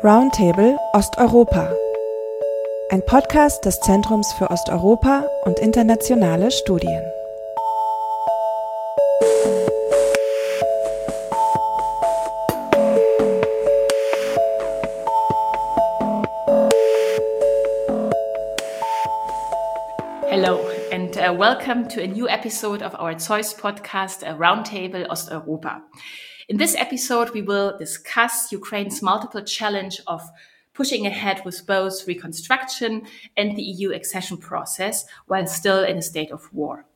Roundtable Osteuropa. Ein Podcast des Zentrums für Osteuropa und internationale Studien. Hello and welcome to a new episode of our Zeus podcast, Roundtable Osteuropa. In this episode, we will discuss Ukraine's multiple challenge of pushing ahead with both reconstruction and the EU accession process while still in a state of war.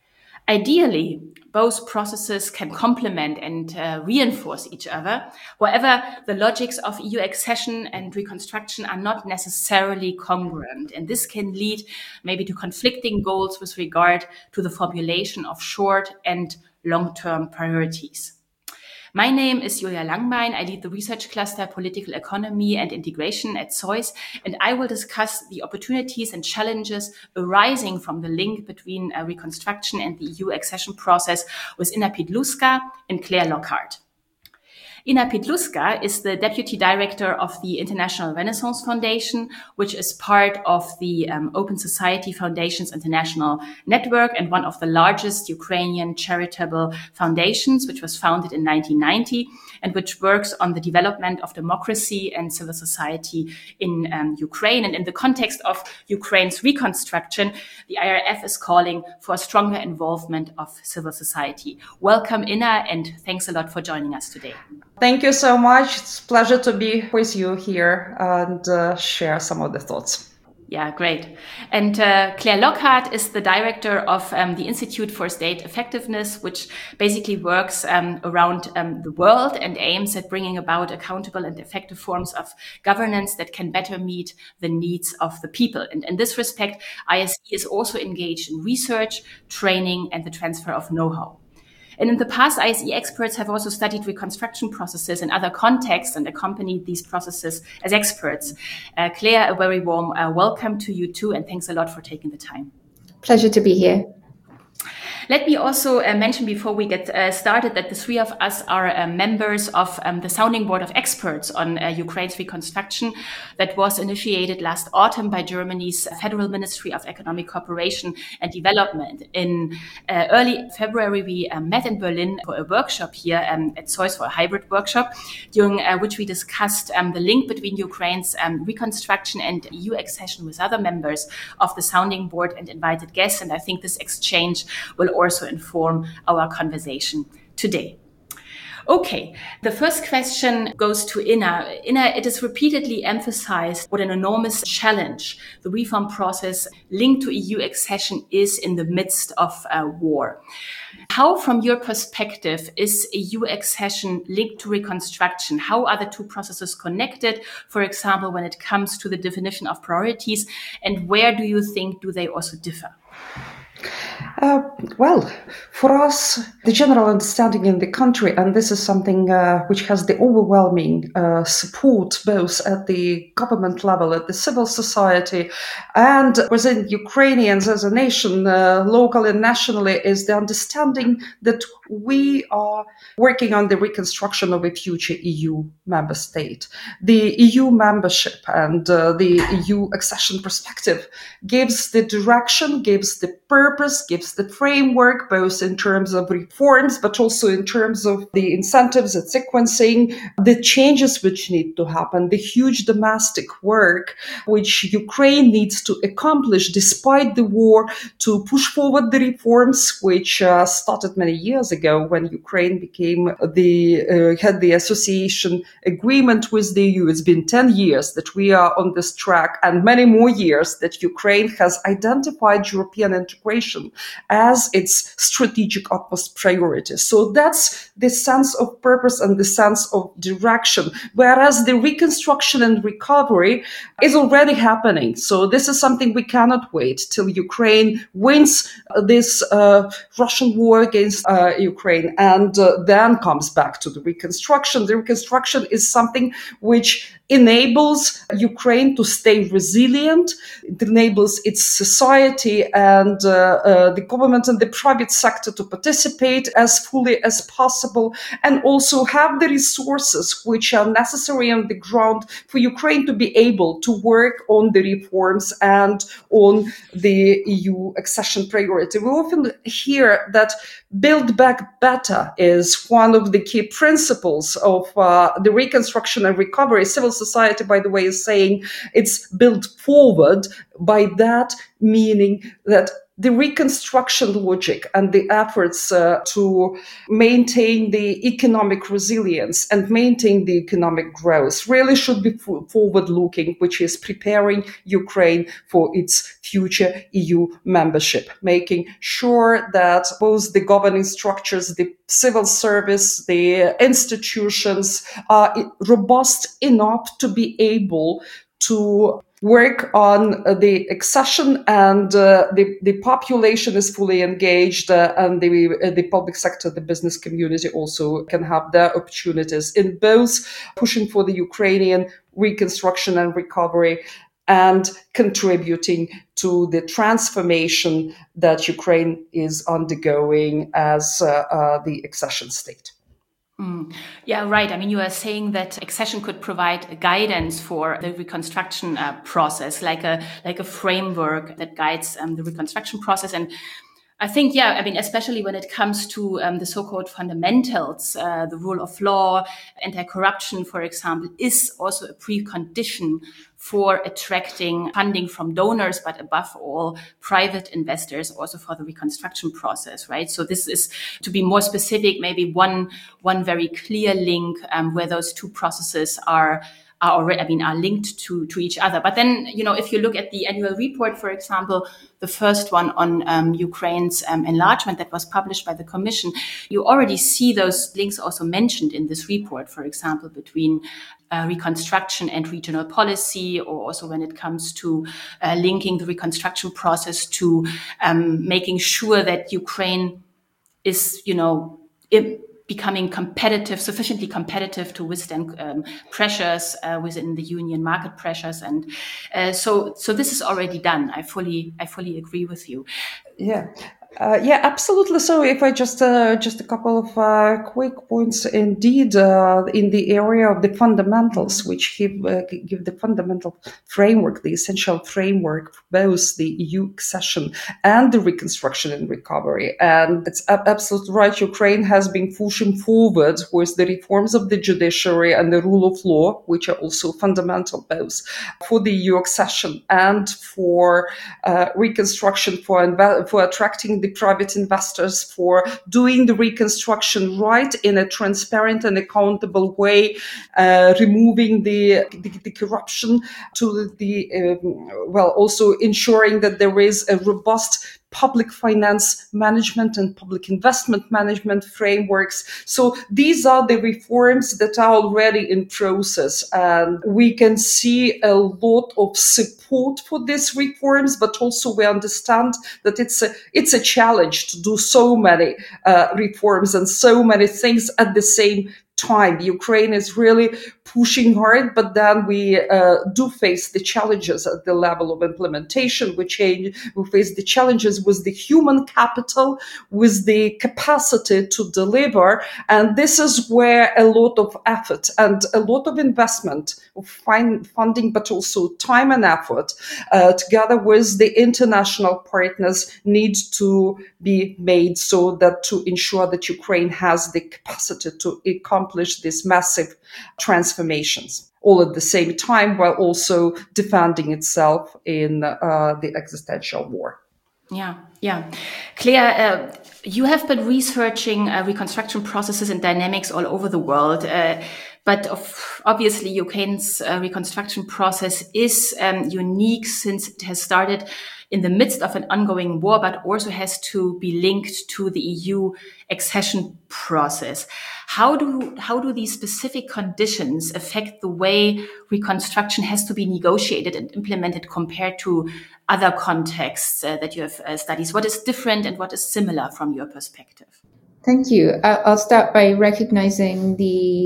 Ideally, both processes can complement and reinforce each other. However, the logics of EU accession and reconstruction are not necessarily congruent, and this can lead maybe to conflicting goals with regard to the formulation of short and long-term priorities. My name is Julia Langbein. I lead the research cluster Political Economy and Integration at Zeus, and I will discuss the opportunities and challenges arising from the link between reconstruction and the EU accession process with Ina Pidluska and Claire Lockhart. Ina Pidluska is the Deputy Director of the International Renaissance Foundation, which is part of the Open Society Foundations International Network and one of the largest Ukrainian charitable foundations, which was founded in 1990 and which works on the development of democracy and civil society in Ukraine. And in the context of Ukraine's reconstruction, the IRF is calling for a stronger involvement of civil society. Welcome, Ina, and thanks a lot for joining us today. Thank you so much. It's a pleasure to be with you here and share some of the thoughts. Yeah, great. And Claire Lockhart is the director of the Institute for State Effectiveness, which basically works around the world and aims at bringing about accountable and effective forms of governance that can better meet the needs of the people. And in this respect, ISE is also engaged in research, training, and the transfer of know-how. And in the past, ISE experts have also studied reconstruction processes in other contexts and accompanied these processes as experts. Claire, a very warm welcome to you too, and thanks a lot for taking the time. Pleasure to be here. Let me also mention before we get started that the three of us are members of the Sounding Board of Experts on Ukraine's reconstruction that was initiated last autumn by Germany's Federal Ministry of Economic Cooperation and Development. In early February, we met in Berlin for a workshop here at Zeus, for a hybrid workshop, during which we discussed the link between Ukraine's reconstruction and EU accession with other members of the Sounding Board and invited guests. And I think this exchange will also inform our conversation today. Okay, the first question goes to Ina. Ina, it is repeatedly emphasized what an enormous challenge the reform process linked to EU accession is in the midst of war. How, from your perspective, is EU accession linked to reconstruction? How are the two processes connected, for example, when it comes to the definition of priorities, and where do you think do they also differ? Well, for us, the general understanding in the country, and this is something which has the overwhelming support both at the government level, at the civil society, and within Ukrainians as a nation, locally and nationally, is the understanding that we are working on the reconstruction of a future EU member state. The EU membership and the EU accession perspective gives the direction, gives the purpose, gives the framework, both in terms of reforms, but also in terms of the incentives and sequencing, the changes which need to happen, the huge domestic work which Ukraine needs to accomplish despite the war to push forward the reforms which started many years ago when Ukraine became had the association agreement with the EU. It's been 10 years that we are on this track and many more years that Ukraine has identified European integration as its strategic utmost priority. So that's the sense of purpose and the sense of direction, whereas the reconstruction and recovery is already happening. So this is something we cannot wait till Ukraine wins this Russian war against Ukraine and then comes back to the reconstruction. The reconstruction is something which enables Ukraine to stay resilient. It enables its society and the government and the private sector to participate as fully as possible, and also have the resources which are necessary on the ground for Ukraine to be able to work on the reforms and on the EU accession priority. We often hear that Build Back Better is one of the key principles of the reconstruction and recovery. Civil society, by the way, is saying it's build forward, by that meaning that the reconstruction logic and the efforts to maintain the economic resilience and maintain the economic growth really should be forward-looking, which is preparing Ukraine for its future EU membership, making sure that both the governing structures, the civil service, the institutions are robust enough to be able to work on the accession, and the population is fully engaged, and the public sector, the business community also can have their opportunities in both pushing for the Ukrainian reconstruction and recovery and contributing to the transformation that Ukraine is undergoing as the accession state. Yeah, right. I mean, you are saying that accession could provide guidance for the reconstruction process, like a framework that guides the reconstruction process. And I think, yeah, I mean, especially when it comes to the so-called fundamentals, the rule of law, anti-corruption, for example, is also a precondition for attracting funding from donors, but above all, private investors also for the reconstruction process, right? So this is, to be more specific, maybe one very clear link where those two processes are linked to each other. But then, if you look at the annual report, for example, the first one on Ukraine's enlargement that was published by the Commission, you already see those links also mentioned in this report, for example, between reconstruction and regional policy, or also when it comes to linking the reconstruction process to making sure that Ukraine is, becoming sufficiently competitive to withstand pressures within the union, market pressures, and so this is already done. I fully agree with you. Yeah. Absolutely. So if I just a couple of quick points indeed in the area of the fundamentals, which give the fundamental framework, the essential framework for both the EU accession and the reconstruction and recovery. And it's absolutely right. Ukraine has been pushing forward with the reforms of the judiciary and the rule of law, which are also fundamental both for the EU accession and for reconstruction, for attracting the private investors, for doing the reconstruction right in a transparent and accountable way, removing the corruption, to the also ensuring that there is a robust public finance management and public investment management frameworks. So these are the reforms that are already in process, and we can see a lot of support for these reforms, but also we understand that it's a challenge to do so many reforms and so many things at the same time. Ukraine is really pushing hard, but then we do face the challenges at the level of implementation. We face the challenges with the human capital, with the capacity to deliver. And this is where a lot of effort and a lot of investment of funding, but also time and effort, together with the international partners, need to be made so that to ensure that Ukraine has the capacity to accomplish these massive transformations, all at the same time, while also defending itself in the existential war. Yeah. Claire, you have been researching reconstruction processes and dynamics all over the world. But obviously, Ukraine's reconstruction process is unique since it has started in the midst of an ongoing war, but also has to be linked to the EU accession process. How do these specific conditions affect the way reconstruction has to be negotiated and implemented compared to other contexts that you have studied? What is different and what is similar from your perspective? Thank you. I'll start by recognizing the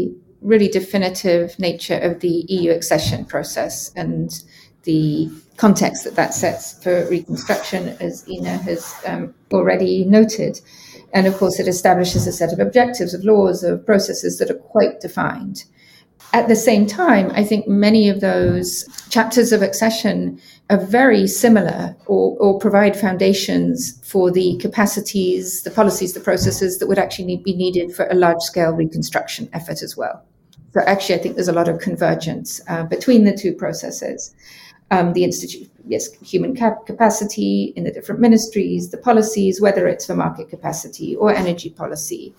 really definitive nature of the EU accession process and the context that sets for reconstruction, as Ina has already noted. And of course, it establishes a set of objectives, of laws, of processes that are quite defined. At the same time, I think many of those chapters of accession are very similar or provide foundations for the capacities, the policies, the processes that would actually be needed for a large-scale reconstruction effort as well. So actually, I think there's a lot of convergence between the two processes. The institute, yes, human capacity in the different ministries, the policies, whether it's for market capacity or energy policy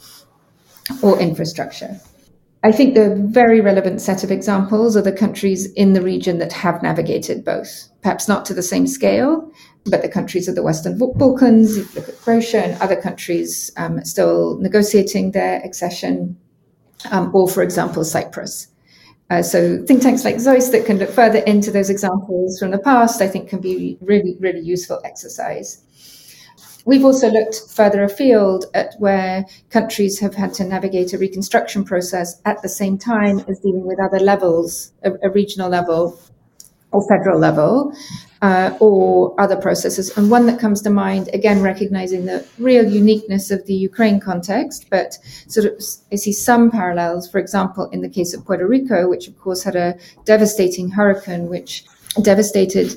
or infrastructure. I think the very relevant set of examples are the countries in the region that have navigated both, perhaps not to the same scale, but the countries of the Western Balkans, if you look at Croatia and other countries still negotiating their accession, or, for example, Cyprus. So think tanks like ZOIS that can look further into those examples from the past, I think can be really, really useful exercise. We've also looked further afield at where countries have had to navigate a reconstruction process at the same time as dealing with other levels, a regional level or federal level, or other processes. And one that comes to mind, again, recognizing the real uniqueness of the Ukraine context, but sort of I see some parallels, for example, in the case of Puerto Rico, which of course had a devastating hurricane, which devastated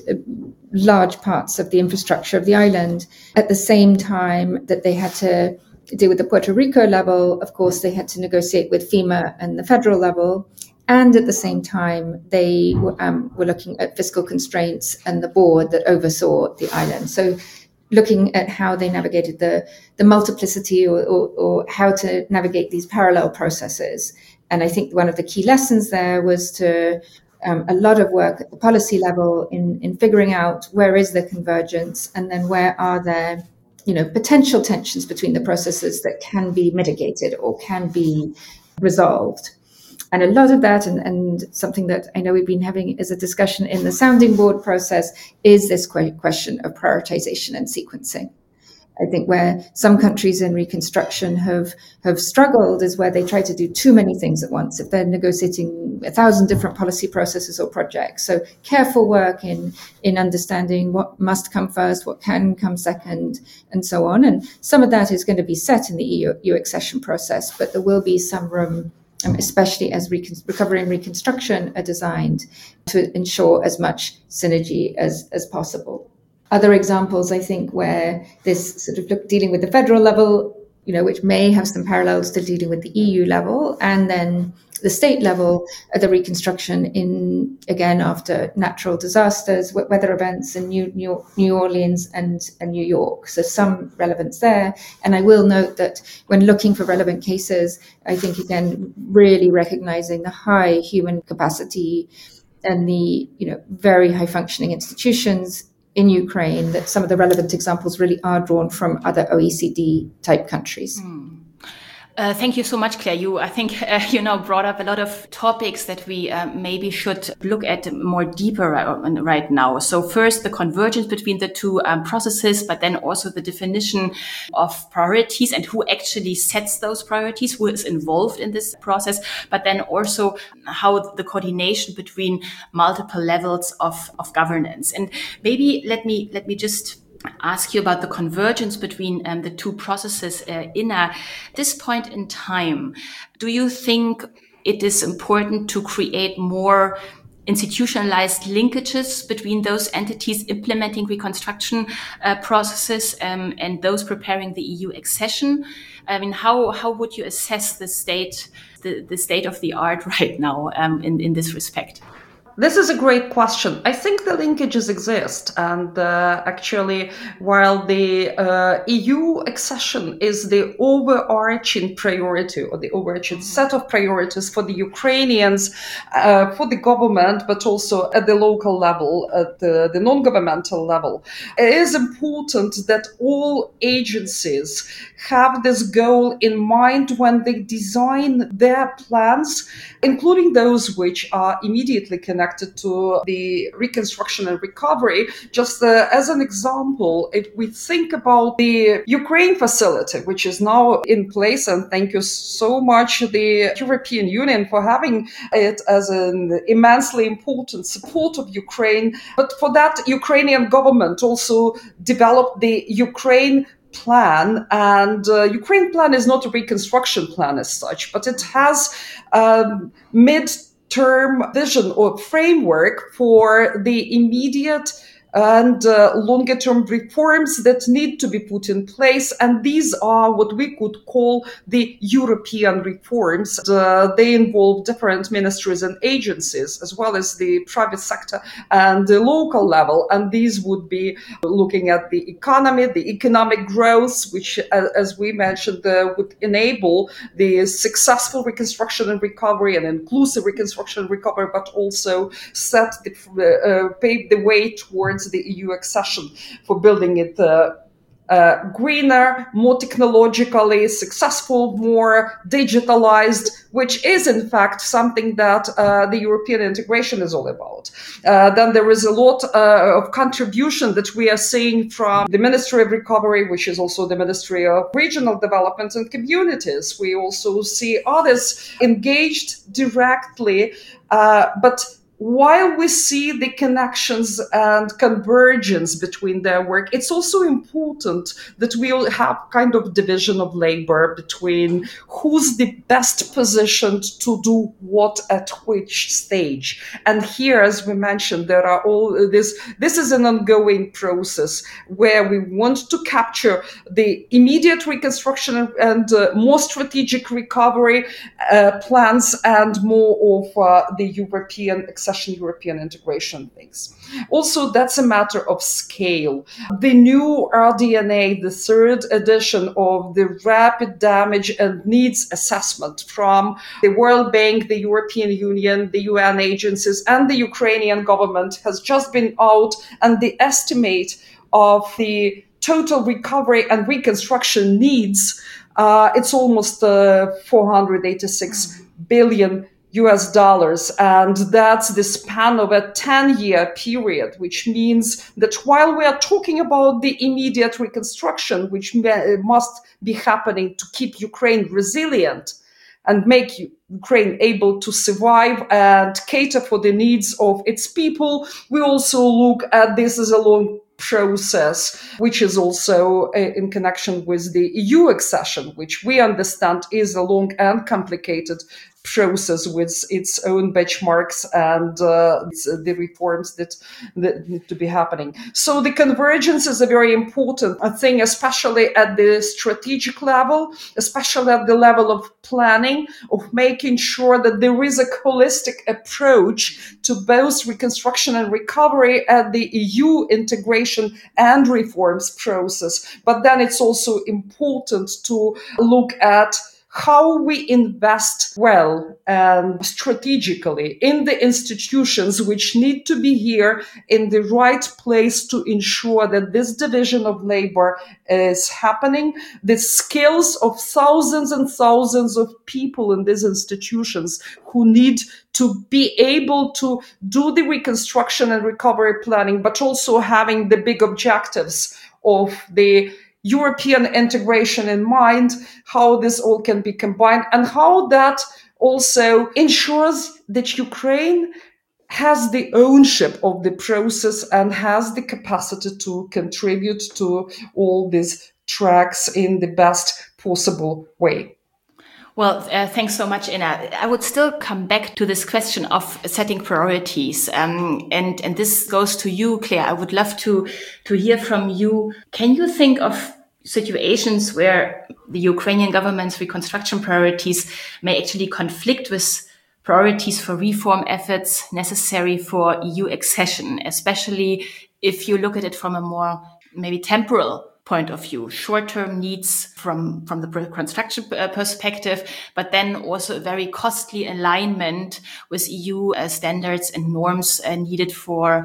large parts of the infrastructure of the island. At the same time that they had to deal with the Puerto Rico level, of course, they had to negotiate with FEMA and the federal level. And at the same time, they were looking at fiscal constraints and the board that oversaw the island. So looking at how they navigated the multiplicity or how to navigate these parallel processes. And I think one of the key lessons there was to a lot of work at the policy level in figuring out where is the convergence and then where are there, potential tensions between the processes that can be mitigated or can be resolved. And a lot of that, and something that I know we've been having as a discussion in the sounding board process, is this question of prioritization and sequencing. I think where some countries in reconstruction have struggled is where they try to do too many things at once. If they're negotiating 1,000 different policy processes or projects. So careful work in understanding what must come first, what can come second, and so on. And some of that is going to be set in the EU accession process, but there will be some room, especially as recovery and reconstruction are designed to ensure as much synergy as possible. Other examples, I think, where this sort of dealing with the federal level, which may have some parallels to dealing with the EU level, and then the state level, the reconstruction again, after natural disasters, weather events in New Orleans and New York. So some relevance there. And I will note that when looking for relevant cases, I think, again, really recognizing the high human capacity and the, very high functioning institutions in Ukraine, that some of the relevant examples really are drawn from other OECD type countries. Thank you so much, Claire. I think you now brought up a lot of topics that we maybe should look at more deeper right now. So first, the convergence between the two processes, but then also the definition of priorities and who actually sets those priorities, who is involved in this process, but then also how the coordination between multiple levels of governance. And maybe let me just ask you about the convergence between the two processes in this point in time. Do you think it is important to create more institutionalized linkages between those entities implementing reconstruction processes and those preparing the EU accession? I mean, how would you assess the state of the art right now in this respect? This is a great question. I think the linkages exist, and actually, while the EU accession is the overarching priority or the overarching set of priorities for the Ukrainians, for the government, but also at the local level, at the non-governmental level, it is important that all agencies have this goal in mind when they design their plans, including those which are immediately connected connected to the reconstruction and recovery. Just as an example, if we think about the Ukraine facility, which is now in place, and thank you so much, the European Union, for having it as an immensely important support of Ukraine. But for that, Ukrainian government also developed the Ukraine plan, and Ukraine plan is not a reconstruction plan as such, but it has mid-term vision or framework for the immediate and longer-term reforms that need to be put in place. And these are what we could call the European reforms. They involve different ministries and agencies, as well as the private sector and the local level. And these would be looking at the economy, the economic growth, which, as we mentioned, would enable the successful reconstruction and recovery and inclusive reconstruction and recovery, but also pave the way towards the EU accession for building it greener, more technologically successful, more digitalized, which is in fact something that the European integration is all about. Then there is a lot of contribution that we are seeing from the Ministry of Recovery, which is also the Ministry of Regional Development and Communities. We also see others engaged directly, but while we see the connections and convergence between their work, it's also important that we all have kind of division of labor between who's the best positioned to do what at which stage. And here, as we mentioned, there are all this is an ongoing process where we want to capture the immediate reconstruction and more strategic recovery plans and more of the European European integration things. Also, that's a matter of scale. The new RDNA, the third edition of the Rapid Damage and Needs Assessment from the World Bank, the European Union, the UN agencies, and the Ukrainian government has just been out, and the estimate of the total recovery and reconstruction needs, it's almost 486 billion US dollars. And that's the span of a 10-year period, which means that while we are talking about the immediate reconstruction, which must be happening to keep Ukraine resilient and make Ukraine able to survive and cater for the needs of its people, we also look at this as a long process, which is also in connection with the EU accession, which we understand is a long and complicated process with its own benchmarks and the reforms that need to be happening. So the convergence is a very important thing, especially at the strategic level, especially at the level of planning, of making sure that there is a holistic approach to both reconstruction and recovery at the EU integration and reforms process. But then it's also important to look at how we invest well and strategically in the institutions which need to be here in the right place to ensure that this division of labor is happening. The skills of thousands and thousands of people in these institutions who need to be able to do the reconstruction and recovery planning, but also having the big objectives of the European integration in mind, how this all can be combined, and how that also ensures that Ukraine has the ownership of the process and has the capacity to contribute to all these tracks in the best possible way. Well, thanks so much, Inna. I would still come back to this question of setting priorities. And this goes to you, Claire. I would love to hear from you. Can you think of situations where the Ukrainian government's reconstruction priorities may actually conflict with priorities for reform efforts necessary for EU accession, especially if you look at it from a more maybe temporal point of view, short-term needs from the reconstruction perspective, but then also a very costly alignment with EU standards and norms needed for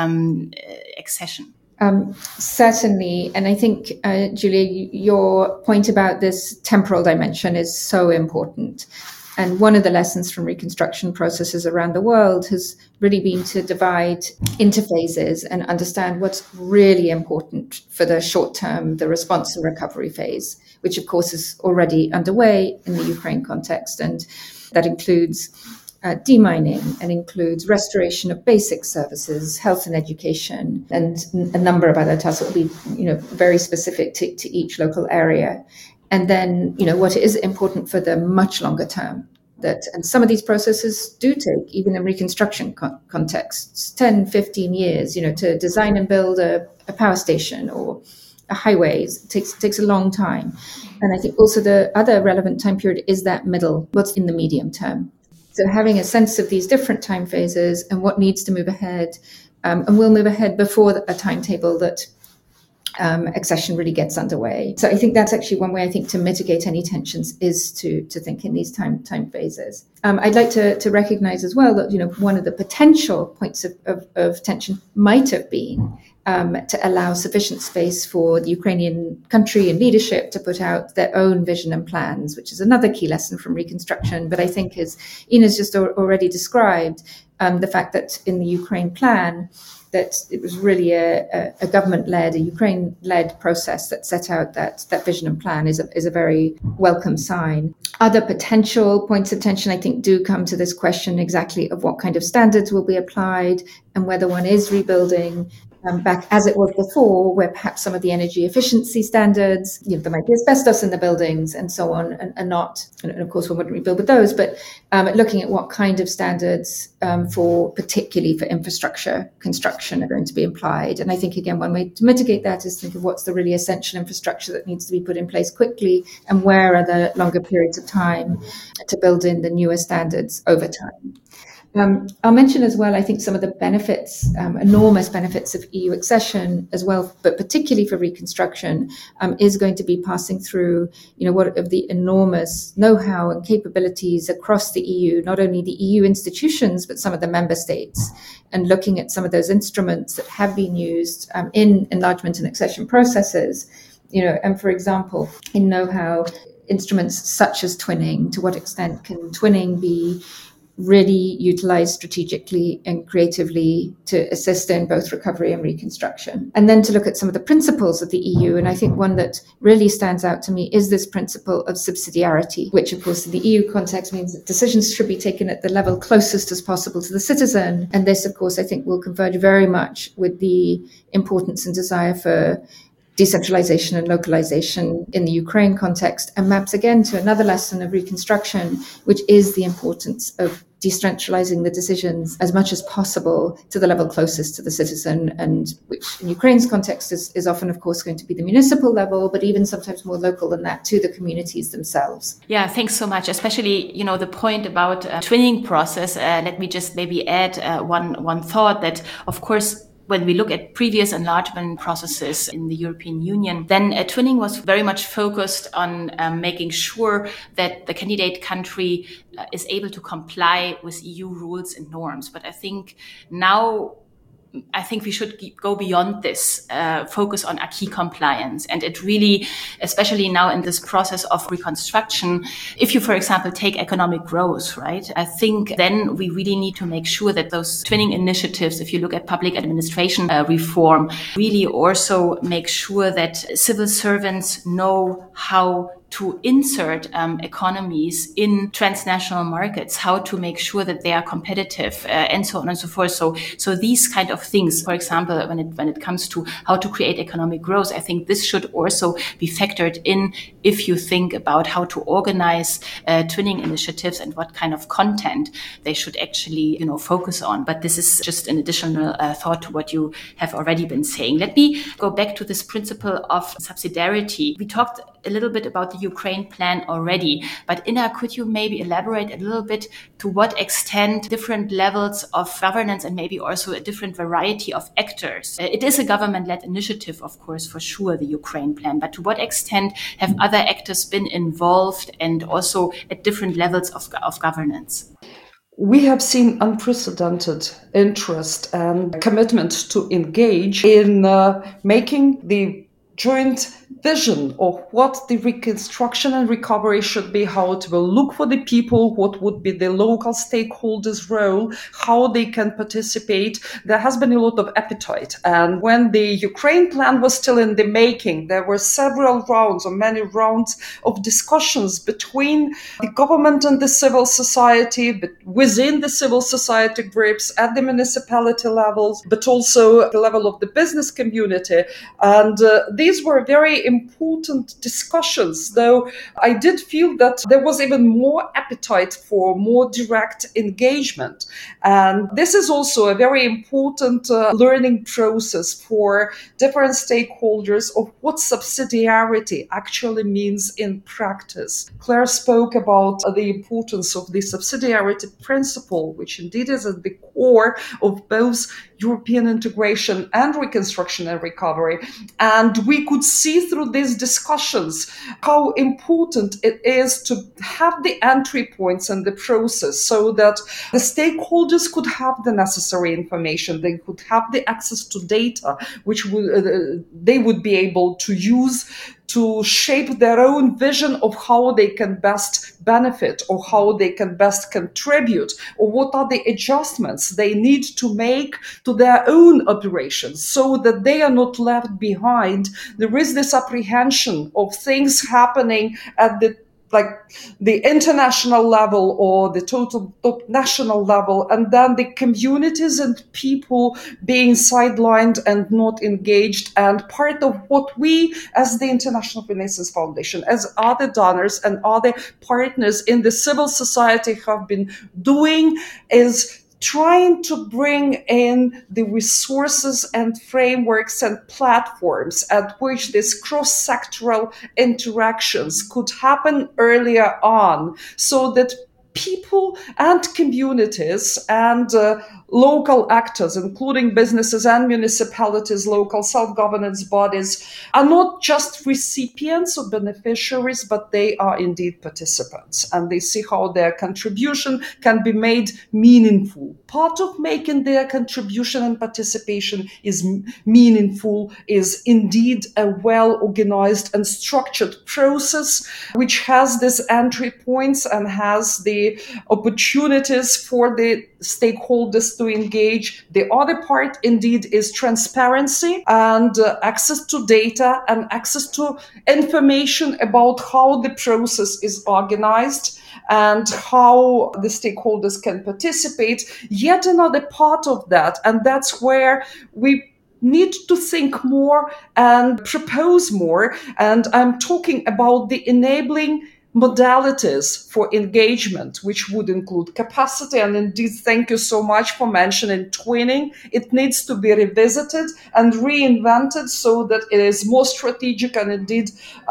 accession? Certainly. And I think, Julia, your point about this temporal dimension is so important. And one of the lessons from reconstruction processes around the world has really been to divide into phases and understand what's really important for the short term, the response and recovery phase, which of course is already underway in the Ukraine context. And that includes demining and includes restoration of basic services, health and education, and a number of other tasks that will be, very specific to each local area. And then, what is important for the much longer term. And some of these processes do take, even in reconstruction contexts, 10, 15 years, to design and build a power station or a highway. It takes a long time. And I think also the other relevant time period is that middle, what's in the medium term. So having a sense of these different time phases and what needs to move ahead, and will move ahead before a timetable that accession really gets underway. So I think that's actually one way, I think, to mitigate any tensions is to think in these time phases. I'd like to recognize as well that, one of the potential points of tension might have been to allow sufficient space for the Ukrainian country and leadership to put out their own vision and plans, which is another key lesson from reconstruction. But I think, as Ina's just already described, the fact that in the Ukraine plan, that it was really a government-led, a Ukraine-led process that set out that vision and plan is a very welcome sign. Other potential points of tension, I think, do come to this question exactly of what kind of standards will be applied and whether one is rebuilding back as it was before, where perhaps some of the energy efficiency standards, there might be asbestos in the buildings and so on, and not, and of course one wouldn't rebuild with those, but looking at what kind of standards particularly for infrastructure construction are going to be applied. And I think, again, one way to mitigate that is think of what's the really essential infrastructure that needs to be put in place quickly, and where are the longer periods of time to build in the newer standards over time. I'll mention as well, I think, some of the benefits, enormous benefits of EU accession as well, but particularly for reconstruction, is going to be passing through, what of the enormous know-how and capabilities across the EU, not only the EU institutions, but some of the member states, and looking at some of those instruments that have been used in enlargement and accession processes, and for example, in know-how, instruments such as twinning. To what extent can twinning be really utilized strategically and creatively to assist in both recovery and reconstruction? And then to look at some of the principles of the EU. And I think one that really stands out to me is this principle of subsidiarity, which of course in the EU context means that decisions should be taken at the level closest as possible to the citizen. And this, of course, I think will converge very much with the importance and desire for decentralization and localization in the Ukraine context, and maps again to another lesson of reconstruction, which is the importance of decentralizing the decisions as much as possible to the level closest to the citizen, and which in Ukraine's context is often, of course, going to be the municipal level, but even sometimes more local than that, to the communities themselves. Yeah, thanks so much. Especially, the point about twinning process. Let me just maybe add one thought that, of course, when we look at previous enlargement processes in the European Union, then twinning was very much focused on making sure that the candidate country is able to comply with EU rules and norms. But I think we should go beyond this, focus on acquis compliance. And it really, especially now in this process of reconstruction, if you, for example, take economic growth, right? I think then we really need to make sure that those twinning initiatives, if you look at public administration reform, really also make sure that civil servants know how to insert economies in transnational markets, how to make sure that they are competitive, and so on and so forth. So these kind of things, for example, when it comes to how to create economic growth, I think this should also be factored in if you think about how to organize twinning initiatives and what kind of content they should actually, focus on. But this is just an additional thought to what you have already been saying. Let me go back to this principle of subsidiarity. We talked a little bit about the Ukraine plan already, but Ina, could you maybe elaborate a little bit to what extent different levels of governance and maybe also a different variety of actors? It is a government-led initiative, of course, for sure, the Ukraine plan, but to what extent have other actors been involved and also at different levels of governance? We have seen unprecedented interest and commitment to engage in making the joint vision of what the reconstruction and recovery should be, how it will look for the people, what would be the local stakeholders' role, how they can participate. There has been a lot of appetite. And when the Ukraine plan was still in the making, there were several rounds or many rounds of discussions between the government and the civil society, but within the civil society groups at the municipality levels, but also at the level of the business community. And these were very important discussions, though I did feel that there was even more appetite for more direct engagement. And this is also a very important learning process for different stakeholders of what subsidiarity actually means in practice. Claire spoke about the importance of the subsidiarity principle, which indeed is at the core of both European integration and reconstruction and recovery. And we could see through these discussions how important it is to have the entry points in the process so that the stakeholders could have the necessary information, they could have the access to data, which they would be able to use to shape their own vision of how they can best benefit or how they can best contribute, or what are the adjustments they need to make to their own operations so that they are not left behind. There is this apprehension of things happening at the international level or the total national level, and then the communities and people being sidelined and not engaged. And part of what we as the International Renaissance Foundation, as other donors and other partners in the civil society have been doing is trying to bring in the resources and frameworks and platforms at which these cross-sectoral interactions could happen earlier on, so that people and communities and local actors, including businesses and municipalities, local self-governance bodies, are not just recipients or beneficiaries, but they are indeed participants. And they see how their contribution can be made meaningful. Part of making their contribution and participation is meaningful is indeed a well-organized and structured process, which has these entry points and has the opportunities for the stakeholders to engage. The other part indeed is transparency and access to data and access to information about how the process is organized and how the stakeholders can participate. Yet another part of that, and that's where we need to think more and propose more. And I'm talking about the enabling modalities for engagement, which would include capacity. And indeed, thank you so much for mentioning twinning. It needs to be revisited and reinvented so that it is more strategic and indeed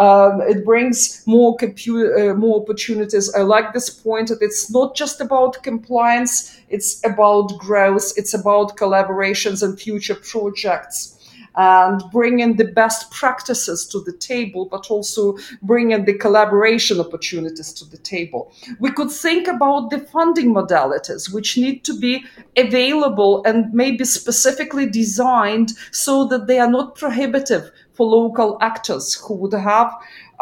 it brings more opportunities. I like this point that it's not just about compliance, it's about growth, it's about collaborations and future projects. And bring in the best practices to the table, but also bring in the collaboration opportunities to the table. We could think about the funding modalities, which need to be available and maybe specifically designed so that they are not prohibitive for local actors who would have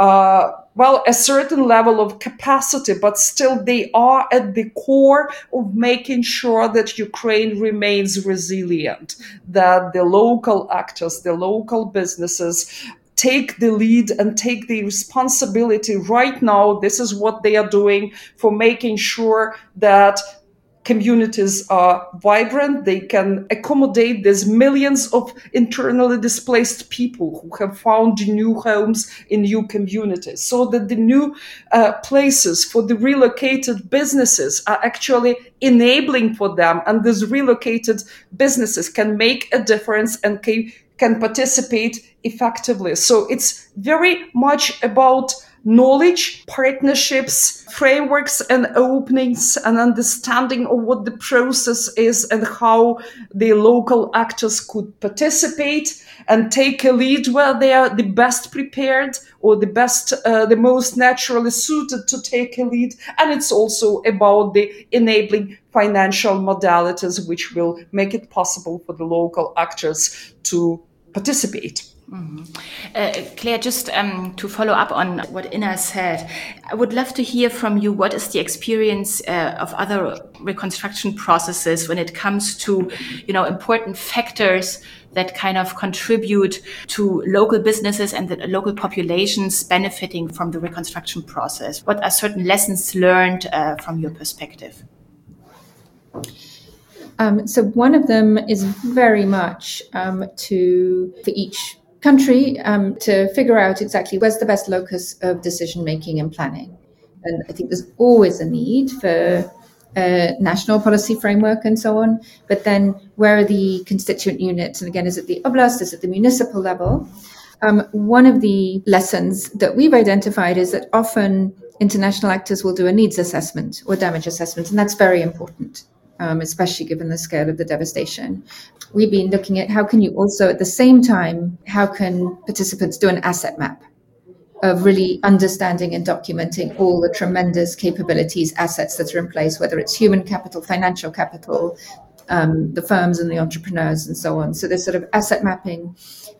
a certain level of capacity, but still they are at the core of making sure that Ukraine remains resilient, that the local actors, the local businesses take the lead and take the responsibility right now. This is what they are doing for making sure that communities are vibrant, they can accommodate these millions of internally displaced people who have found new homes in new communities, so that the new places for the relocated businesses are actually enabling for them, and these relocated businesses can make a difference and can participate effectively. So it's very much about knowledge, partnerships, frameworks and openings, and understanding of what the process is and how the local actors could participate and take a lead where they are the best prepared or the most naturally suited to take a lead. And it's also about the enabling financial modalities which will make it possible for the local actors to participate. Claire, just to follow up on what Inna said, I would love to hear from you what is the experience of other reconstruction processes when it comes to, important factors that kind of contribute to local businesses and the local populations benefiting from the reconstruction process. What are certain lessons learned from your perspective? So one of them is very much for each country to figure out exactly where's the best locus of decision making and planning. And I think there's always a need for a national policy framework and so on. But then where are the constituent units? And again, is it the oblast? Is it the municipal level? One of the lessons that we've identified is that often international actors will do a needs assessment or damage assessment, and that's very important. Especially given the scale of the devastation. We've been looking at how can you also, at the same time, how can participants do an asset map of really understanding and documenting all the tremendous capabilities, assets that are in place, whether it's human capital, financial capital, the firms and the entrepreneurs and so on. So this sort of asset mapping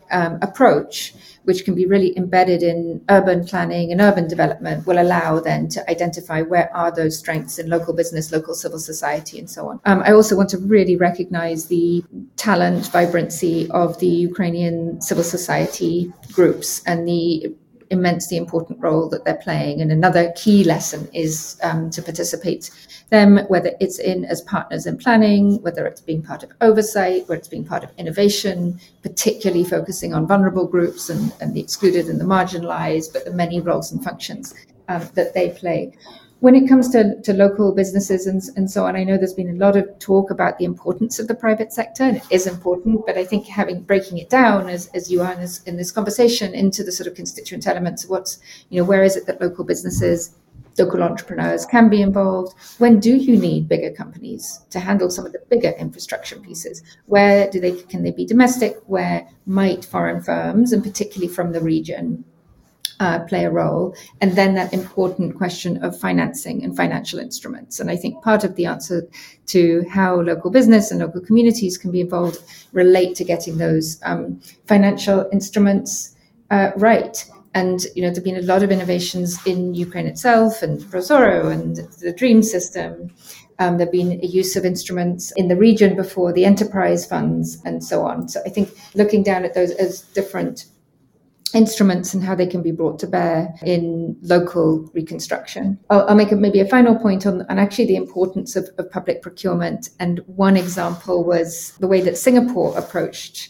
approach, which can be really embedded in urban planning and urban development, will allow then to identify where are those strengths in local business, local civil society, and so on. I also want to really recognize the talent, vibrancy of the Ukrainian civil society groups and the immensely important role that they're playing. And another key lesson is to participate them, whether it's in as partners in planning, whether it's being part of oversight, whether it's being part of innovation, particularly focusing on vulnerable groups and the excluded and the marginalized, but the many roles and functions that they play. When it comes to local businesses and so on, I know there's been a lot of talk about the importance of the private sector, and it is important, but I think breaking it down as you are in this conversation into the sort of constituent elements of where is it that local businesses, local entrepreneurs can be involved? When do you need bigger companies to handle some of the bigger infrastructure pieces? Where can they be domestic? Where might foreign firms, and particularly from the region, play a role? And then that important question of financing and financial instruments. And I think part of the answer to how local business and local communities can be involved relate to getting those financial instruments right. And, there've been a lot of innovations in Ukraine itself and Prozoro and the DREAM system. There've been a use of instruments in the region before, the enterprise funds and so on. So I think looking down at those as different instruments and how they can be brought to bear in local reconstruction. I'll make maybe a final point on actually the importance of public procurement. And one example was the way that Singapore approached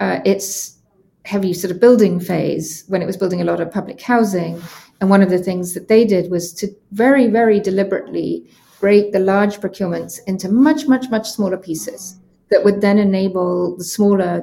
its heavy sort of building phase when it was building a lot of public housing. And one of the things that they did was to very, very deliberately break the large procurements into much, much, much smaller pieces that would then enable the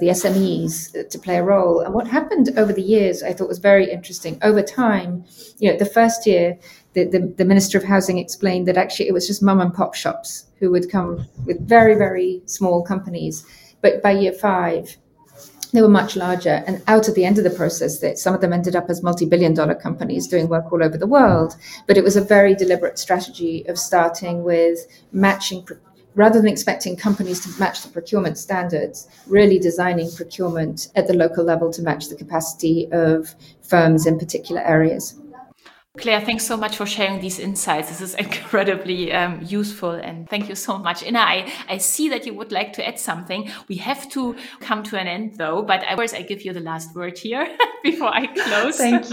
SMEs to play a role. And what happened over the years, I thought was very interesting. Over time, the first year, the Minister of Housing explained that actually it was just mom and pop shops who would come with very, very small companies. But by year 5, they were much larger. And out at the end of the process, some of them ended up as multi-billion-dollar companies doing work all over the world. But it was a very deliberate strategy of starting with matching, rather than expecting companies to match the procurement standards, really designing procurement at the local level to match the capacity of firms in particular areas. Claire, thanks so much for sharing these insights. This is incredibly useful, and thank you so much. Inna, I see that you would like to add something. We have to come to an end though, but first I give you the last word here before I close. Thank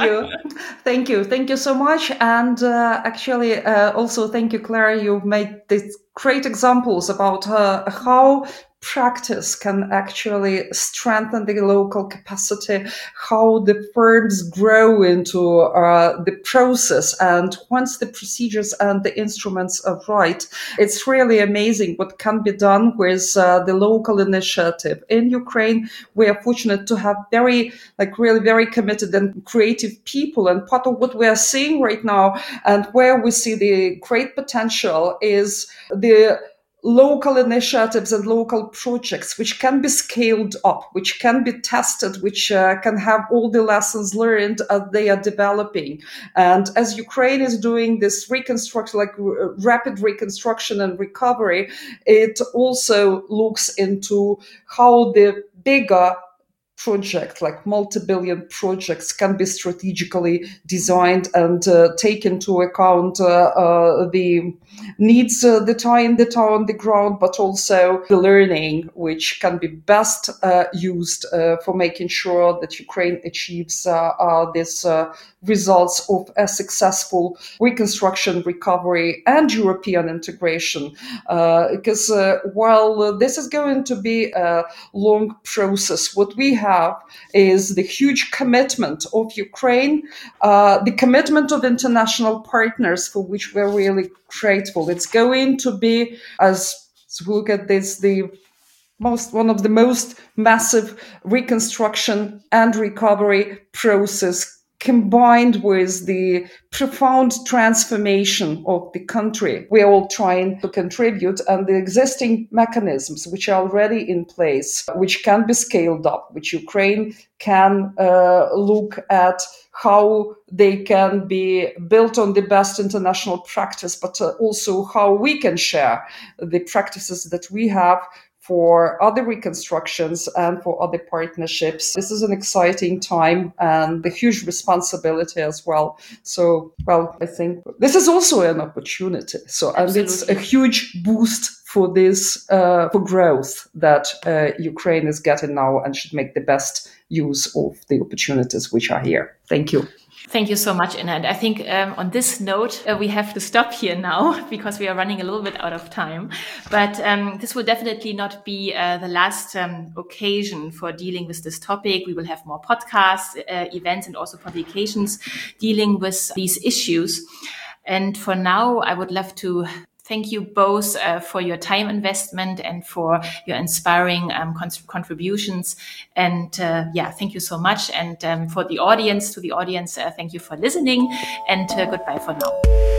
you so much. And actually, also thank you, Claire. You've made these great examples about how practice can actually strengthen the local capacity, how the firms grow into the process. And once the procedures and the instruments are right, it's really amazing what can be done with the local initiative. In Ukraine, we are fortunate to have really very committed and creative people. And part of what we are seeing right now and where we see the great potential is the local initiatives and local projects which can be scaled up, which can be tested, which can have all the lessons learned as they are developing. And as Ukraine is doing this reconstruction, rapid reconstruction and recovery, it also looks into how the bigger project, like multi-billion projects, can be strategically designed and take into account the needs that are on the ground, but also the learning which can be best used for making sure that Ukraine achieves these results of a successful reconstruction, recovery, and European integration. Because while this is going to be a long process, what we have is the huge commitment of Ukraine, the commitment of international partners, for which we're really grateful. It's going to be, as we look at this, one of the most massive reconstruction and recovery process, combined with the profound transformation of the country. We are all trying to contribute, and the existing mechanisms which are already in place, which can be scaled up, which Ukraine can look at how they can be built on the best international practice, but also how we can share the practices that we have for other reconstructions and for other partnerships. This is an exciting time and a huge responsibility as well. So, I think this is also an opportunity. So, and it's a huge boost for this, for growth that Ukraine is getting now, and should make the best use of the opportunities which are here. Thank you. Thank you so much, Inna. And I think on this note, we have to stop here now because we are running a little bit out of time. But this will definitely not be the last occasion for dealing with this topic. We will have more podcasts, events, and also publications dealing with these issues. And for now, I would love to thank you both for your time investment and for your inspiring contributions. And thank you so much. And to the audience, thank you for listening, and goodbye for now.